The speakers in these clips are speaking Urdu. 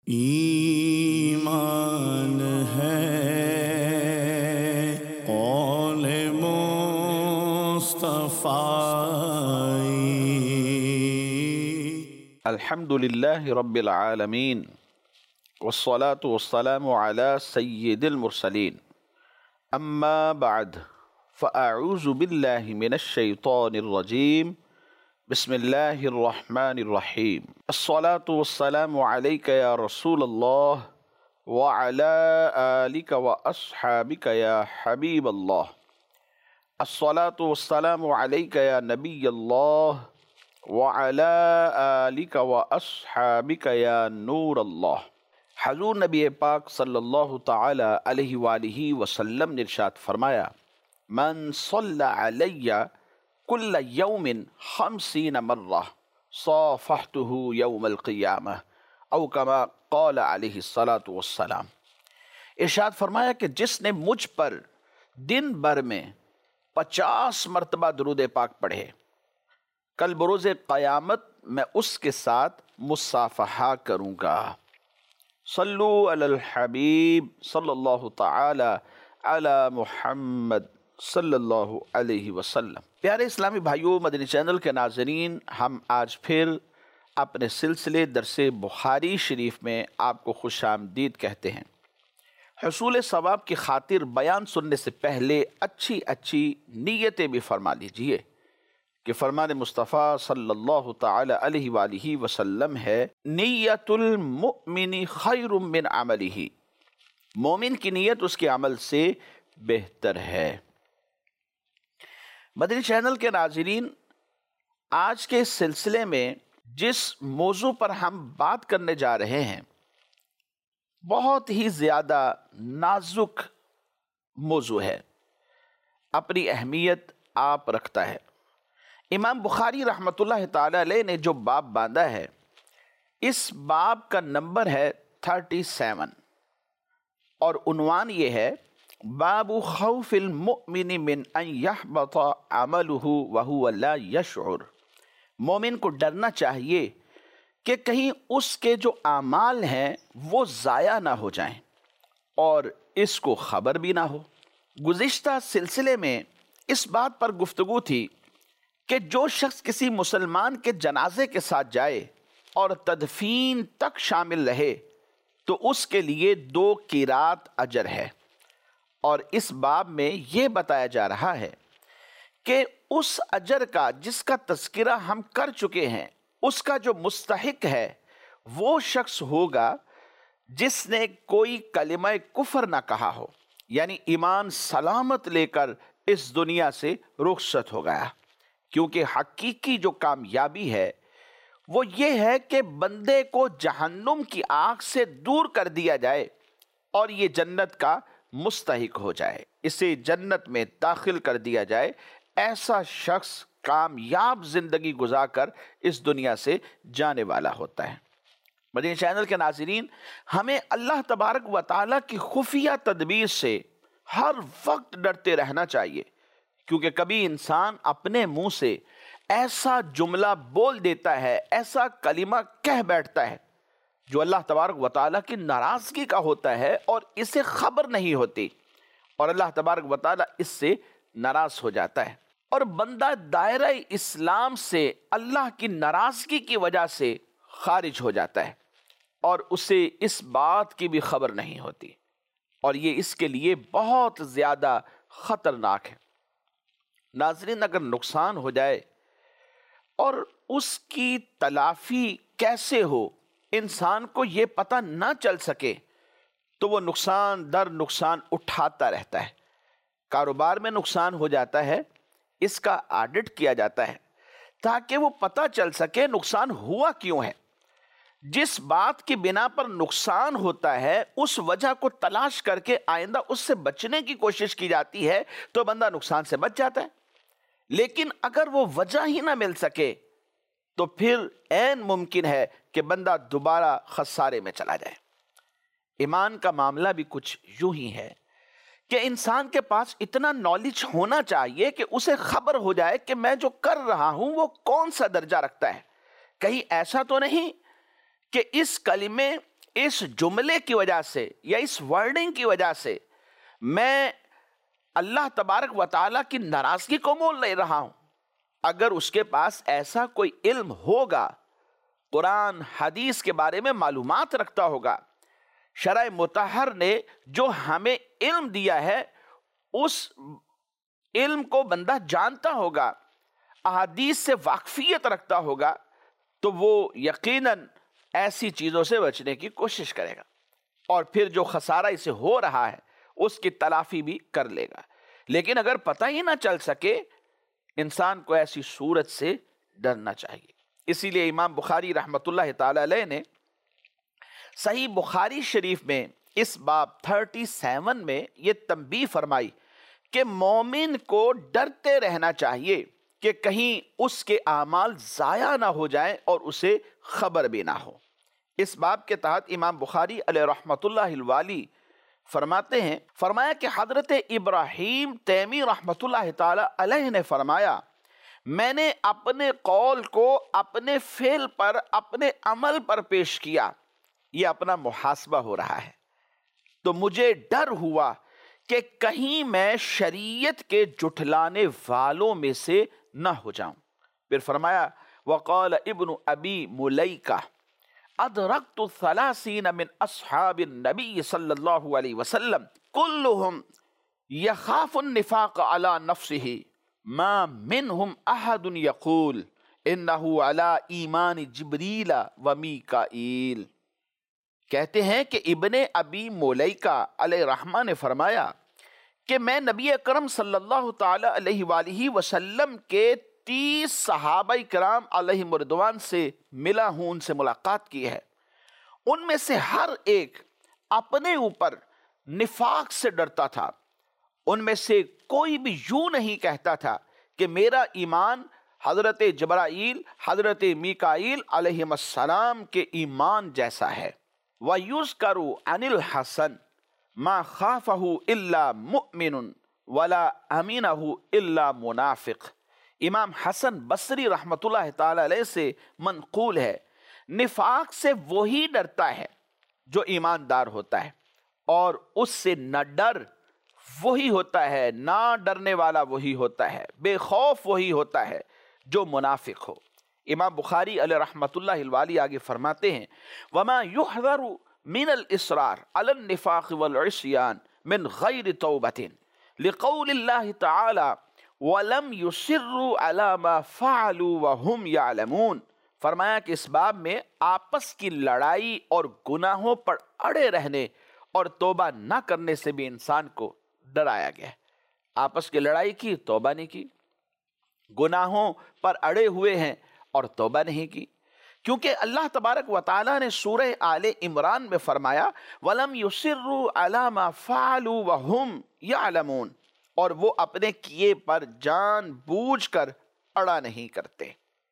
ایمان ہے قول مصطفی۔ الحمد للہ رب العالمین والصلاة والسلام علی سید المرسلین، اما بعد فاعوذ باللہ من الشیطان الرجیم، بسم اللہ الرحمن الرحیم۔ الصلاة والسلام علیک یا رسول اللہ وعلی آلک واصحابک یا حبیب اللہ۔ الصلاة والسلام علیک یا نبی اللہ وعلی آلک واصحابک یا نور اللہ۔ حضور نبی پاک صلی اللہ تعالی علیہ وآلہ وسلم نے ارشاد فرمایا، من صلی علی کل یوم 50 مرہ صافحتہ یوم القیامہ، او کما قال علیہ الصلاۃ والسلام۔ ارشاد فرمایا کہ جس نے مجھ پر دن بھر میں 50 مرتبہ درود پاک پڑھے، کل بروز قیامت میں اس کے ساتھ مصافحہ کروں گا۔ صلو علی الحبیب صلی اللہ تعالی علی محمد صلی اللہ علیہ وسلم۔ پیارے اسلامی بھائیوں، مدنی چینل کے ناظرین، ہم آج پھر اپنے سلسلے درس بخاری شریف میں آپ کو خوش آمدید کہتے ہیں۔ حصول ثواب کی خاطر بیان سننے سے پہلے اچھی نیتیں بھی فرما لیجئے کہ فرمان مصطفیٰ صلی اللہ تعالی علیہ وآلہ وسلم ہے، نیت المؤمن خیر من عملہ، مومن کی نیت اس کے عمل سے بہتر ہے۔ مدنی چینل کے ناظرین، آج کے اس سلسلے میں جس موضوع پر ہم بات کرنے جا رہے ہیں بہت ہی زیادہ نازک موضوع ہے، اپنی اہمیت آپ رکھتا ہے۔ امام بخاری رحمۃ اللہ تعالی علیہ نے جو باب باندھا ہے، اس باب کا نمبر ہے 37 اور عنوان یہ ہے، باب خوف المؤمن من ان یحبط عملہ وہو لا یشعر۔ مومن کو ڈرنا چاہیے کہ کہیں اس کے جو اعمال ہیں وہ ضائع نہ ہو جائیں اور اس کو خبر بھی نہ ہو۔ گزشتہ سلسلے میں اس بات پر گفتگو تھی کہ جو شخص کسی مسلمان کے جنازے کے ساتھ جائے اور تدفین تک شامل رہے تو اس کے لیے 2 قیرات اجر ہے، اور اس باب میں یہ بتایا جا رہا ہے کہ اس اجر کا جس کا تذکرہ ہم کر چکے ہیں، اس کا جو مستحق ہے وہ شخص ہوگا جس نے کوئی کلمہ کفر نہ کہا ہو، یعنی ایمان سلامت لے کر اس دنیا سے رخصت ہو گیا۔ کیونکہ حقیقی جو کامیابی ہے وہ یہ ہے کہ بندے کو جہنم کی آگ سے دور کر دیا جائے اور یہ جنت کا مستحق ہو جائے، اسے جنت میں داخل کر دیا جائے۔ ایسا شخص کامیاب زندگی گزار کر اس دنیا سے جانے والا ہوتا ہے۔ مدنی چینل کے ناظرین، ہمیں اللہ تبارک و تعالیٰ کی خفیہ تدبیر سے ہر وقت ڈرتے رہنا چاہیے، کیونکہ کبھی انسان اپنے منہ سے ایسا جملہ بول دیتا ہے، ایسا کلمہ کہہ بیٹھتا ہے جو اللہ تبارک و تعالیٰ کی ناراضگی کا ہوتا ہے اور اسے خبر نہیں ہوتی، اور اللہ تبارک و تعالیٰ اس سے ناراض ہو جاتا ہے، اور بندہ دائرہ اسلام سے اللہ کی ناراضگی کی وجہ سے خارج ہو جاتا ہے اور اسے اس بات کی بھی خبر نہیں ہوتی، اور یہ اس کے لیے بہت زیادہ خطرناک ہے۔ ناظرین، اگر نقصان ہو جائے اور اس کی تلافی کیسے ہو انسان کو یہ پتہ نہ چل سکے تو وہ نقصان در نقصان اٹھاتا رہتا ہے۔ کاروبار میں نقصان ہو جاتا ہے، اس کا آڈٹ کیا جاتا ہے تاکہ وہ پتہ چل سکے نقصان ہوا کیوں ہے۔ جس بات کی بنا پر نقصان ہوتا ہے اس وجہ کو تلاش کر کے آئندہ اس سے بچنے کی کوشش کی جاتی ہے تو بندہ نقصان سے بچ جاتا ہے، لیکن اگر وہ وجہ ہی نہ مل سکے تو پھر عین ممکن ہے کہ بندہ دوبارہ خسارے میں چلا جائے۔ ایمان کا معاملہ بھی کچھ یوں ہی ہے کہ انسان کے پاس اتنا نالج ہونا چاہیے کہ اسے خبر ہو جائے کہ میں جو کر رہا ہوں وہ کون سا درجہ رکھتا ہے۔ کہیں ایسا تو نہیں کہ اس کلمے اس جملے کی وجہ سے یا اس ورڈنگ کی وجہ سے میں اللہ تبارک و تعالیٰ کی ناراضگی کو مول نہیں رہا ہوں. اگر اس کے پاس ایسا کوئی علم ہوگا، قرآن حدیث کے بارے میں معلومات رکھتا ہوگا، شرع مطہر نے جو ہمیں علم دیا ہے اس علم کو بندہ جانتا ہوگا، احادیث سے واقفیت رکھتا ہوگا، تو وہ یقیناً ایسی چیزوں سے بچنے کی کوشش کرے گا اور پھر جو خسارہ اسے ہو رہا ہے اس کی تلافی بھی کر لے گا. لیکن اگر پتہ ہی نہ چل سکے، انسان کو ایسی صورت سے ڈرنا چاہیے. اسی لیے امام بخاری رحمۃ اللہ تعالی علیہ نے صحیح بخاری شریف میں اس باب 37 میں یہ تنبیہ فرمائی کہ مومن کو ڈرتے رہنا چاہیے کہ کہیں اس کے اعمال ضائع نہ ہو جائیں اور اسے خبر بھی نہ ہو. اس باب کے تحت امام بخاری علیہ رحمۃ اللہ الوالی فرماتے ہیں، فرمایا کہ حضرت ابراہیم تیمی رحمۃ اللہ تعالی علیہ نے فرمایا، میں نے اپنے قول کو اپنے فعل پر، اپنے عمل پر پیش کیا. یہ اپنا محاسبہ ہو رہا ہے. تو مجھے ڈر ہوا کہ کہیں میں شریعت کے جھٹلانے والوں میں سے نہ ہو جاؤں. پھر فرمایا وقال ابن ابی ملیکہ ادرکت 30 من اصحاب النبی صلی اللہ علیہ وسلم کلهم یخاف النفاق علی نفسه ما منهم احد یقول انه علی ایمان جبریل و میکائیل. کہتے ہیں کہ ابن ابی ملیکہ علیہ رحمہ نے فرمایا کہ میں نبی اکرم صلی اللہ تعالی علیہ وآلہ وسلم کے 30 صحابہ کرام علیہم رضوان سے ملا ہوں، ان سے ملاقات کی ہے. ان میں سے ہر ایک اپنے اوپر نفاق سے ڈرتا تھا. ان میں سے کوئی بھی یوں نہیں کہتا تھا کہ میرا ایمان حضرت جبرائیل، حضرت میکائیل علیہم السلام کے ایمان جیسا ہے. وَيُذْكَرُ عَنِ الْحَسَنِ مَا خَافَهُ إِلَّا مُؤْمِنٌ وَلَا أَمِنَهُ إِلَّا مُنَافِقٌ. امام حسن بصری رحمۃ اللہ تعالی علیہ سے منقول ہے، نفاق سے وہی ڈرتا ہے جو ایماندار ہوتا ہے، اور اس سے نہ ڈر وہی ہوتا ہے، نہ ڈرنے والا وہی ہوتا ہے، بے خوف وہی ہوتا ہے جو منافق ہو. امام بخاری علیہ رحمۃ اللہ الوالی آگے فرماتے ہیں وما يحذر من الإصرار على النفاق والعصيان من غير توبة لقول الله تعالى وَلَمْ يُصِرُّوا عَلَى مَا فَعَلُوا وَهُمْ يَعْلَمُونَ. فرمایا کہ اس باب میں آپس کی لڑائی اور گناہوں پر اڑے رہنے اور توبہ نہ کرنے سے بھی انسان کو ڈرایا گیا ہے. آپس کی لڑائی کی، توبہ نہیں کی، گناہوں پر اڑے ہوئے ہیں اور توبہ نہیں کی. کیونکہ اللہ تبارک و تعالیٰ نے سورہ آل عمران میں فرمایا وَلَمْ يُصِرُّوا عَلَى مَا فَعَلُوا وَهُمْ يَعْلَمُونَ، اور وہ اپنے کیے پر جان بوجھ کر اڑا نہیں کرتے.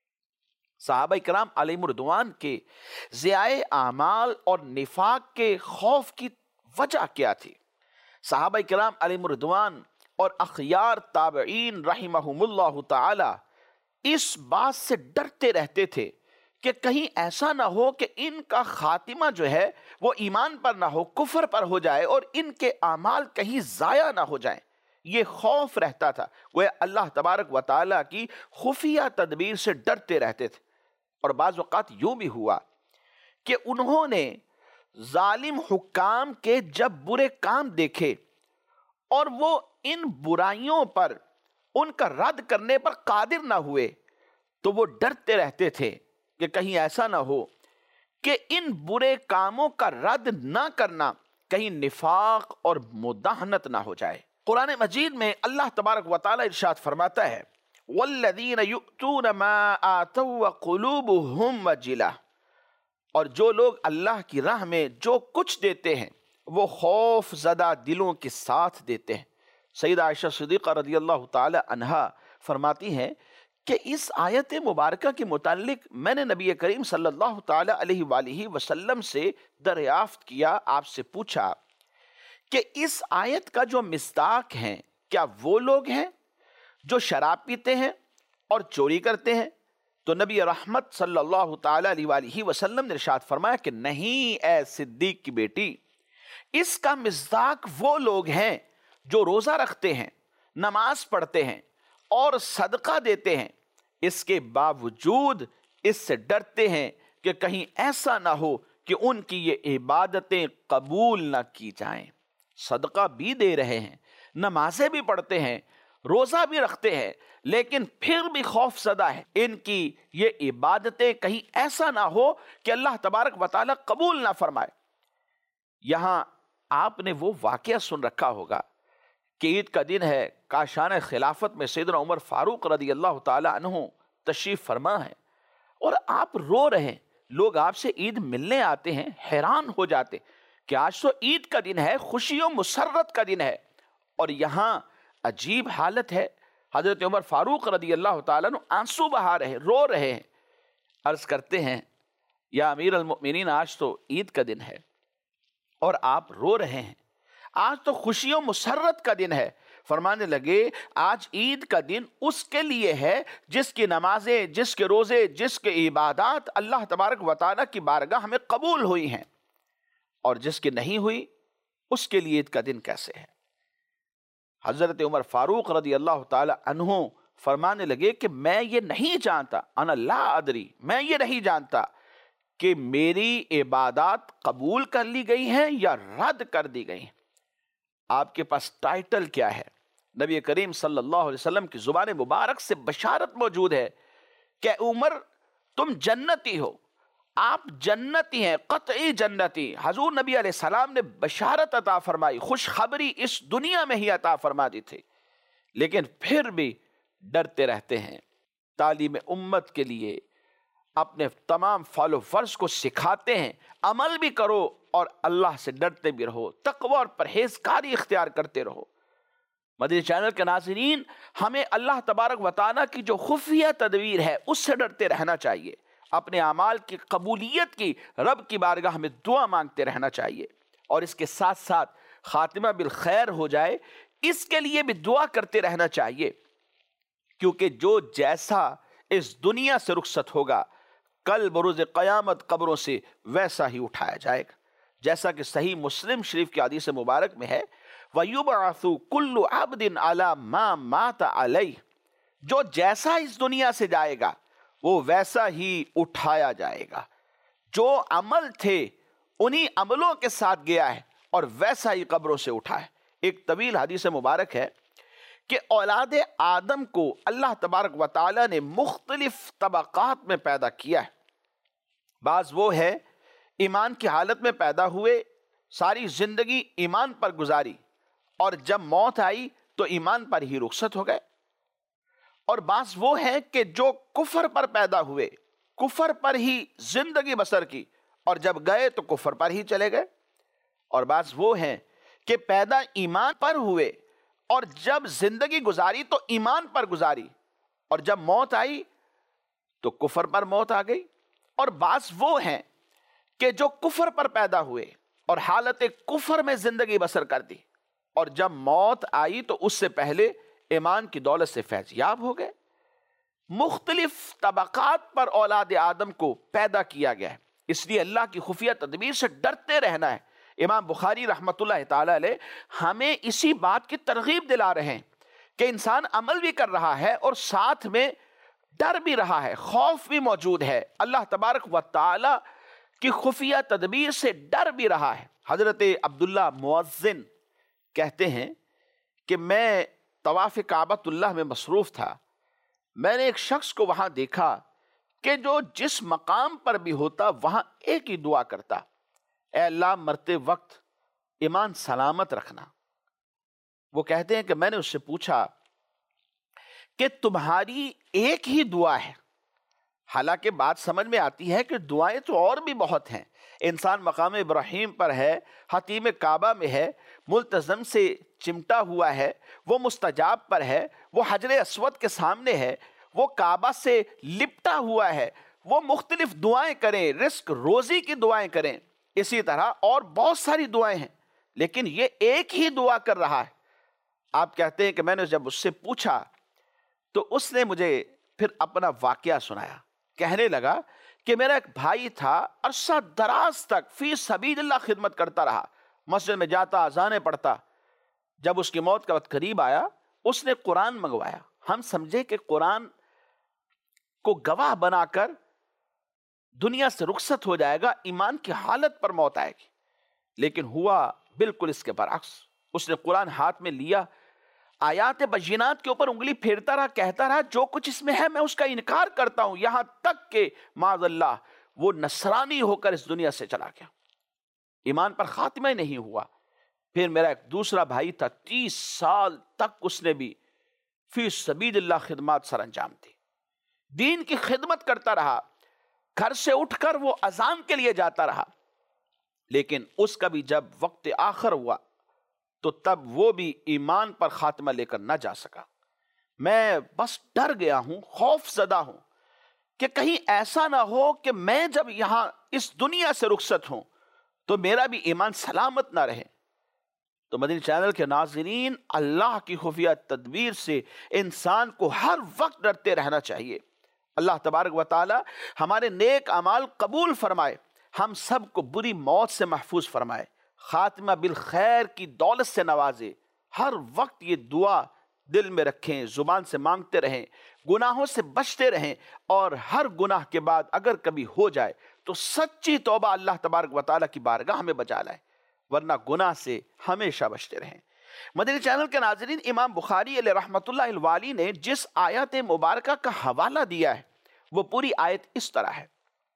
صحابہ کرام علیہم رضوان کے ضیاء اعمال اور نفاق کے خوف کی وجہ کیا تھی؟ صحابہ کرام علیہم رضوان اور اخیار تابعین رحمہم اللہ تعالی اس بات سے ڈرتے رہتے تھے کہ کہیں ایسا نہ ہو کہ ان کا خاتمہ جو ہے وہ ایمان پر نہ ہو، کفر پر ہو جائے، اور ان کے اعمال کہیں ضائع نہ ہو جائیں. یہ خوف رہتا تھا. وہ اللہ تبارک و تعالیٰ کی خفیہ تدبیر سے ڈرتے رہتے تھے. اور بعض اوقات یوں بھی ہوا کہ انہوں نے ظالم حکام کے جب برے کام دیکھے اور وہ ان برائیوں پر ان کا رد کرنے پر قادر نہ ہوئے تو وہ ڈرتے رہتے تھے کہ کہیں ایسا نہ ہو کہ ان برے کاموں کا رد نہ کرنا کہیں نفاق اور مداہنت نہ ہو جائے. قرآن مجید میں اللہ تبارک و تعالی ارشاد فرماتا ہے وَالَّذِينَ يُؤْتُونَ مَا آتَوْا وَقُلُوبُهُمْ وَجِلَةٌ، اور جو لوگ اللہ کی راہ میں جو کچھ دیتے ہیں وہ خوف زدہ دلوں کے ساتھ دیتے ہیں. سیدہ عائشہ صدیقہ رضی اللہ تعالی عنہا فرماتی ہیں کہ اس آیت مبارکہ کے متعلق میں نے نبی کریم صلی اللہ تعالی علیہ وآلہ وسلم سے دریافت کیا، آپ سے پوچھا کہ اس آیت کا جو مصداق ہیں کیا وہ لوگ ہیں جو شراب پیتے ہیں اور چوری کرتے ہیں تو نبی رحمت صلی اللہ تعالی علیہ وآلہ وسلم نے ارشاد فرمایا کہ نہیں اے صدیق کی بیٹی، اس کا مصداق وہ لوگ ہیں جو روزہ رکھتے ہیں، نماز پڑھتے ہیں اور صدقہ دیتے ہیں، اس کے باوجود اس سے ڈرتے ہیں کہ کہیں ایسا نہ ہو کہ ان کی یہ عبادتیں قبول نہ کی جائیں۔ صدقہ بھی دے رہے ہیں، نمازیں بھی پڑھتے ہیں، روزہ بھی رکھتے ہیں، لیکن پھر بھی خوف زدہ ہے ان کی یہ عبادتیں کہیں ایسا نہ ہو کہ اللہ تبارک و تعالیٰ قبول نہ فرمائے۔ یہاں آپ نے وہ واقعہ سن رکھا ہوگا کہ عید کا دن ہے، کاشان خلافت میں سیدنا عمر فاروق رضی اللہ تعالی عنہ تشریف فرما ہے اور آپ رو رہے ہیں۔ لوگ آپ سے عید ملنے آتے ہیں، حیران ہو جاتے کہ آج تو عید کا دن ہے، خوشی و مسرت کا دن ہے، اور یہاں عجیب حالت ہے۔ حضرت عمر فاروق رضی اللہ تعالیٰ عنہ آنسو بہا رہے، رو رہے ہیں، عرض کرتے ہیں یا امیر المؤمنین آج تو عید کا دن ہے اور آپ رو رہے ہیں، آج تو خوشی و مسرت کا دن ہے۔ فرمانے لگے آج عید کا دن اس کے لیے ہے جس کی نمازیں، جس کے روزے، جس کے عبادات اللہ تبارک و تعالیٰ کی بارگاہ میں قبول ہوئی ہیں، اور جس کی نہیں ہوئی اس کے لیے عید کا دن کیسے ہے۔ حضرت عمر فاروق رضی اللہ تعالی عنہ فرمانے لگے کہ میں یہ نہیں جانتا، انا لا ادری، میں یہ نہیں جانتا کہ میری عبادات قبول کر لی گئی ہیں یا رد کر دی گئی ہیں۔ آپ کے پاس ٹائٹل کیا ہے؟ نبی کریم صلی اللہ علیہ وسلم کی زبان مبارک سے بشارت موجود ہے کہ عمر تم جنتی ہو، آپ جنتی ہیں، قطعی جنتی۔ حضور نبی علیہ السلام نے بشارت عطا فرمائی، خوشخبری اس دنیا میں ہی عطا فرما دی تھی، لیکن پھر بھی ڈرتے رہتے ہیں۔ تعلیم امت کے لیے اپنے تمام فالوورز کو سکھاتے ہیں عمل بھی کرو اور اللہ سے ڈرتے بھی رہو، تقوی اور پرہیزگاری اختیار کرتے رہو۔ مدنی چینل کے ناظرین، ہمیں اللہ تبارک و تعالیٰ کی جو خفیہ تدبیر ہے اس سے ڈرتے رہنا چاہیے، اپنے اعمال کی قبولیت کی رب کی بارگاہ میں دعا مانگتے رہنا چاہیے، اور اس کے ساتھ ساتھ خاتمہ بالخیر ہو جائے اس کے لیے بھی دعا کرتے رہنا چاہیے، کیونکہ جو جیسا اس دنیا سے رخصت ہوگا کل بروز قیامت قبروں سے ویسا ہی اٹھایا جائے گا، جیسا کہ صحیح مسلم شریف کی حدیث مبارک میں ہے وَيُبْعَثُ كُلُّ عَبْدٍ عَلَى مَا مَاتَ عَلَيْهِ، جو جیسا اس دنیا سے جائے گا وہ ویسا ہی اٹھایا جائے گا، جو عمل تھے انہی عملوں کے ساتھ گیا ہے اور ویسا ہی قبروں سے اٹھا ہے۔ ایک طویل حدیث مبارک ہے کہ اولاد آدم کو اللہ تبارک و تعالیٰ نے مختلف طبقات میں پیدا کیا ہے۔ بعض وہ ہے ایمان کی حالت میں پیدا ہوئے، ساری زندگی ایمان پر گزاری، اور جب موت آئی تو ایمان پر ہی رخصت ہو گئے، اور بعض وہ ہیں کہ جو کفر پر پیدا ہوئے، کفر پر ہی زندگی بسر کی، اور جب گئے تو کفر پر ہی چلے گئے، اور بعض وہ ہیں کہ پیدا ایمان پر ہوئے اور جب زندگی گزاری تو ایمان پر گزاری، اور جب موت آئی تو کفر پر موت آ گئی، اور بعض وہ ہیں کہ جو کفر پر پیدا ہوئے اور حالت کفر میں زندگی بسر کر دی، اور جب موت آئی تو اس سے پہلے ایمان کی دولت سے فیضیاب ہو گئے۔ مختلف طبقات پر اولاد آدم کو پیدا کیا گیا ہے، اس لیے اللہ کی خفیہ تدبیر سے ڈرتے رہنا ہے۔ امام بخاری رحمۃ اللہ تعالی علیہ ہمیں اسی بات کی ترغیب دلا رہے ہیں کہ انسان عمل بھی کر رہا ہے اور ساتھ میں ڈر بھی رہا ہے، خوف بھی موجود ہے، اللہ تبارک و تعالی کی خفیہ تدبیر سے ڈر بھی رہا ہے۔ حضرت عبداللہ مؤذن کہتے ہیں کہ میں طواف کعبۃ اللہ میں مصروف تھا، میں نے ایک شخص کو وہاں دیکھا کہ جو جس مقام پر بھی ہوتا وہاں ایک ہی دعا کرتا، اے اللہ مرتے وقت ایمان سلامت رکھنا۔ وہ کہتے ہیں کہ میں نے اس سے پوچھا کہ تمہاری ایک ہی دعا ہے، حالانکہ بات سمجھ میں آتی ہے کہ دعائیں تو اور بھی بہت ہیں، انسان مقام ابراہیم پر ہے، حتیم کعبہ میں ہے، ملتزم سے چمٹا ہوا ہے، وہ مستجاب پر ہے، وہ حجر اسود کے سامنے ہے، وہ کعبہ سے لپٹا ہوا ہے، وہ مختلف دعائیں کریں، رزق روزی کی دعائیں کریں، اسی طرح اور بہت ساری دعائیں ہیں، لیکن یہ ایک ہی دعا کر رہا ہے۔ آپ کہتے ہیں کہ میں نے جب اس سے پوچھا تو اس نے مجھے پھر اپنا واقعہ سنایا کہنے لگا کہ میرا ایک بھائی تھا، عرصہ دراز تک فی سبیل اللہ خدمت کرتا رہا، مسجد میں جاتا، اذانیں پڑھتا۔ جب اس کی موت کا وقت قریب آیا، اس نے قرآن منگوایا۔ ہم سمجھے کہ قرآن کو گواہ بنا کر دنیا سے رخصت ہو جائے گا، ایمان کی حالت پر موت آئے گی، لیکن ہوا بالکل اس کے برعکس۔ اس نے قرآن ہاتھ میں لیا، آیات بینات کے اوپر انگلی پھیرتا رہا، کہتا رہا جو کچھ اس میں ہے میں اس کا انکار کرتا ہوں، یہاں تک کہ معاذ اللہ وہ نصرانی ہو کر اس دنیا سے چلا گیا، ایمان پر خاتمہ ہی نہیں ہوا۔ پھر میرا ایک دوسرا بھائی تھا، 30 سال تک اس نے بھی فی سبیل اللہ خدمات سر انجام دی، دین کی خدمت کرتا رہا، گھر سے اٹھ کر وہ اذان کے لیے جاتا رہا، لیکن اس کا بھی جب وقت آخر ہوا تو تب وہ بھی ایمان پر خاتمہ لے کر نہ جا سکا۔ میں بس ڈر گیا ہوں، خوف زدہ ہوں کہ کہیں ایسا نہ ہو کہ میں جب یہاں اس دنیا سے رخصت ہوں تو میرا بھی ایمان سلامت نہ رہے۔ تو مدنی چینل کے ناظرین، اللہ کی خفیہ تدبیر سے انسان کو ہر وقت ڈرتے رہنا چاہیے۔ اللہ تبارک و تعالی ہمارے نیک اعمال قبول فرمائے، ہم سب کو بری موت سے محفوظ فرمائے، خاتمہ بالخیر کی دولت سے نوازے۔ ہر وقت یہ دعا دل میں رکھیں، زبان سے مانگتے رہیں، گناہوں سے بچتے رہیں، اور ہر گناہ کے بعد اگر کبھی ہو جائے تو سچی توبہ اللہ تبارک و تعالیٰ کی بارگاہ میں بجا لائیں، ورنہ گناہ سے ہمیشہ بچتے رہیں۔ مدنی چینل کے ناظرین، امام بخاری علیہ رحمۃ اللہ الوالی نے جس آیت مبارکہ کا حوالہ دیا ہے وہ پوری آیت اس طرح ہے: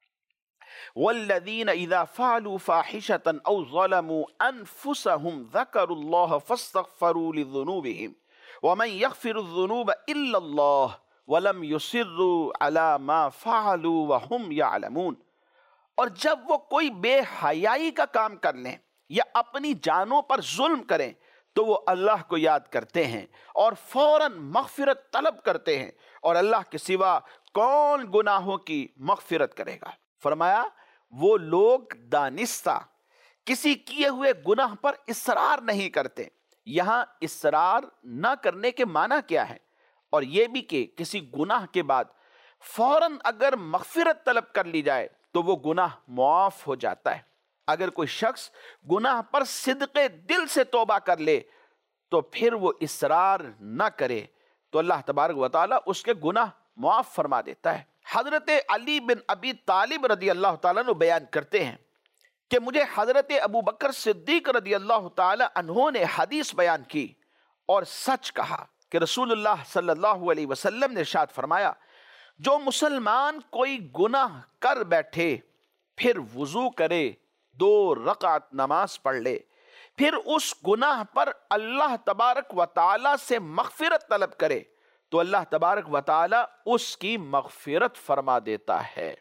وَالَّذِينَ إِذَا فَعَلُوا فَاحِشَةً أَوْ ظَلَمُوا أَنفُسَهُمْ ذَكَرُوا اللَّهَ فَاسْتَغْفَرُوا لِذُنُوبِهِمْ وَمَنْ يَغْفِرُ الذُّنُوبَ إِلَّا اللَّهُ وَلَمْ يُصِرُّوا عَلَى مَا فَعَلُوا وَهُمْ يَعْلَمُونَ۔ اور جب وہ کوئی بے حیائی کا کام کر لیں یا اپنی جانوں پر ظلم کریں تو وہ اللہ کو یاد کرتے ہیں اور فوراً مغفرت طلب کرتے ہیں، اور اللہ کے سوا کون گناہوں کی مغفرت کرے گا۔ فرمایا وہ لوگ دانستہ کسی کیے ہوئے گناہ پر اصرار نہیں کرتے۔ یہاں اصرار نہ کرنے کے معنی کیا ہے؟ اور یہ بھی کہ کسی گناہ کے بعد فوراً اگر مغفرت طلب کر لی جائے تو وہ گناہ معاف ہو جاتا ہے۔ اگر کوئی شخص گناہ پر صدق دل سے توبہ کر لے تو پھر وہ اصرار نہ کرے تو اللہ تبارک و تعالیٰ اس کے گناہ معاف فرما دیتا ہے۔ حضرت علی بن ابی طالب رضی اللہ تعالیٰ عنہ بیان کرتے ہیں کہ مجھے حضرت ابو بکر صدیق رضی اللہ تعالیٰ عنہ نے حدیث بیان کی اور سچ کہا کہ رسول اللہ صلی اللہ علیہ وسلم نے ارشاد فرمایا، جو مسلمان کوئی گناہ کر بیٹھے پھر وضو کرے، 2 رکعت نماز پڑھ لے، پھر اس گناہ پر اللہ تبارک و تعالیٰ سے مغفرت طلب کرے تو اللہ تبارک و تعالیٰ اس کی مغفرت فرما دیتا ہے۔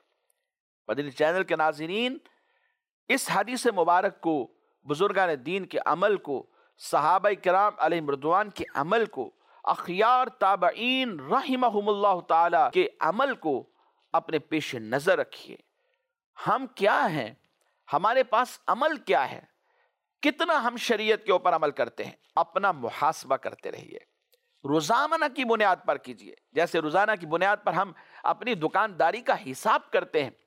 مدنی چینل کے ناظرین، اس حدیث مبارک کو، بزرگان دین کے عمل کو، صحابہ کرام علیہم رضوان کے عمل کو، اخیار تابعین رحمہم اللہ تعالی کے عمل کو اپنے پیش نظر رکھیے۔ ہم کیا ہیں؟ ہمارے پاس عمل کیا ہے؟ کتنا ہم شریعت کے اوپر عمل کرتے ہیں؟ اپنا محاسبہ کرتے رہیے، روزانہ کی بنیاد پر کیجئے۔ جیسے روزانہ کی بنیاد پر ہم اپنی دکانداری کا حساب کرتے ہیں،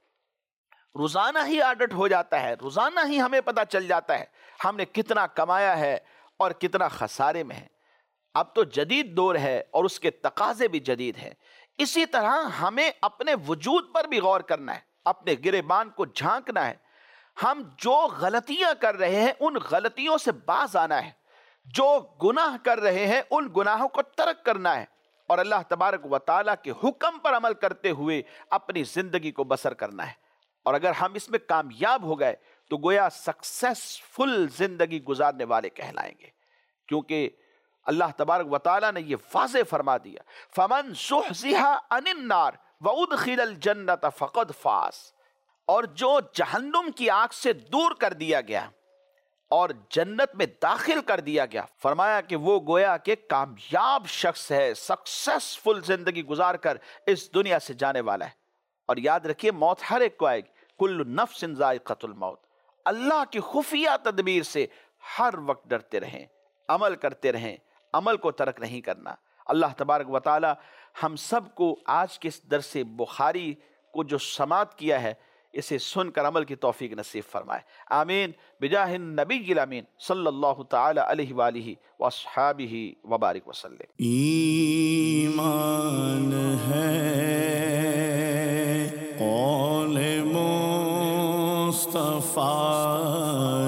روزانہ ہی آڈٹ ہو جاتا ہے، روزانہ ہی ہمیں پتہ چل جاتا ہے ہم نے کتنا کمایا ہے اور کتنا خسارے میں ہے۔ اب تو جدید دور ہے اور اس کے تقاضے بھی جدید ہیں۔ اسی طرح ہمیں اپنے وجود پر بھی غور کرنا ہے، اپنے گریبان کو جھانکنا ہے۔ ہم جو غلطیاں کر رہے ہیں ان غلطیوں سے باز آنا ہے، جو گناہ کر رہے ہیں ان گناہوں کو ترک کرنا ہے، اور اللہ تبارک و تعالیٰ کے حکم پر عمل کرتے ہوئے اپنی زندگی کو بسر کرنا ہے۔ اور اگر ہم اس میں کامیاب ہو گئے تو گویا سکسیسفل زندگی گزارنے والے کہلائیں گے، کیونکہ اللہ تبارک و تعالیٰ نے یہ واضح فرما دیا، فَمَنْ زُحْزِحَ عَنِ النَّارِ وَأُدْخِلَ الْجَنَّةَ فَقَدْ فَازَ۔ اور جو جہنم کی آگ سے دور کر دیا گیا اور جنت میں داخل کر دیا گیا، فرمایا کہ وہ گویا کہ کامیاب شخص ہے، سکسیسفل زندگی گزار کر اس دنیا سے جانے والا ہے۔ اور یاد رکھیے موت ہر ایک کو آئے گی، کل نفس ذائقۃ الموت۔ اللہ کی خفیہ تدبیر سے ہر وقت ڈرتے رہیں، عمل کرتے رہیں، عمل کو ترک نہیں کرنا۔ اللہ تبارک و تعالی ہم سب کو آج کے اس درس بخاری کو جو سماعت کیا ہے اسے سن کر عمل کی توفیق نصیب فرمائے. آمین بجاہ النبی الامین صلی اللہ تعالی علیہ وآلہ واصحابہ وبارک وسلم. ایمان ہے قول مصطفیٰ